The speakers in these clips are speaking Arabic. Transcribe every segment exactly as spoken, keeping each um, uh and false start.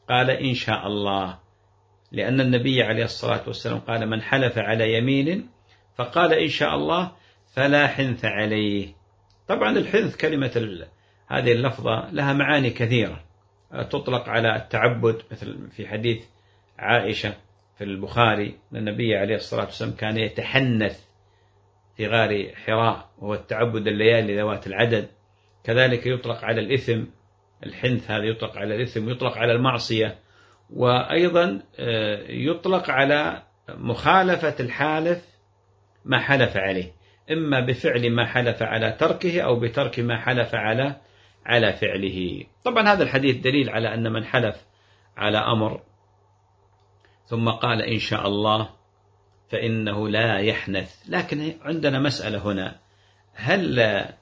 قال إن شاء الله، لأن النبي عليه الصلاة والسلام قال من حلف على يمين فقال إن شاء الله فلا حنث عليه. طبعا الحنث كلمة هذه اللفظة لها معاني كثيرة، تطلق على التعبد، مثل في حديث عائشة في البخاري أن النبي عليه الصلاة والسلام كان يتحنث في غار حراء، وهو التعبد الليالي ذوات العدد. كذلك يطلق على الإثم، الحنث هذا يطلق على الإثم، يطلق على المعصية، وأيضا يطلق على مخالفة الحالف ما حلف عليه، إما بفعل ما حلف على تركه أو بترك ما حلف على على فعله. طبعا هذا الحديث دليل على أن من حلف على أمر ثم قال إن شاء الله فإنه لا يحنث. لكن عندنا مسألة هنا، هل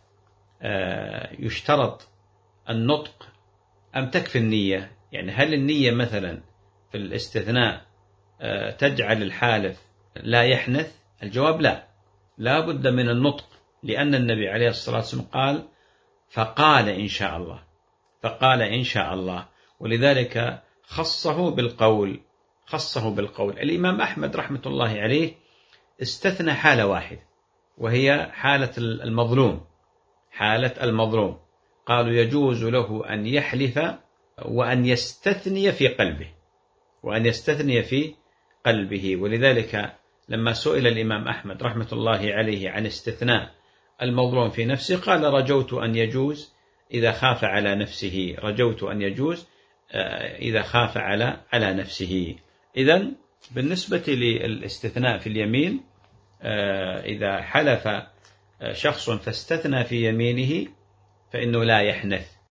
يشترط النطق أم تكفي النية؟ يعني هل النية مثلا في الاستثناء تجعل الحالف لا يحنث؟ الجواب لا، لا بد من النطق، لأن النبي عليه الصلاة والسلام قال فقال إن شاء الله، فقال إن شاء الله، ولذلك خصه بالقول، خصه بالقول. الإمام أحمد رحمة الله عليه استثنى حالة واحدة، وهي حالة المظلوم، حالة المظلوم. قالوا يجوز له أن يحلف وأن يستثني في قلبه، وأن يستثني في قلبه. ولذلك لما سئل الإمام أحمد رحمة الله عليه عن استثناء المظلوم في نفسه قال رجوت أن يجوز إذا خاف على نفسه، رجوت أن يجوز إذا خاف على على نفسه. إذن بالنسبة للاستثناء في اليمين، إذا حلف شخص فاستثنى في يمينه فإنه لا يحنث،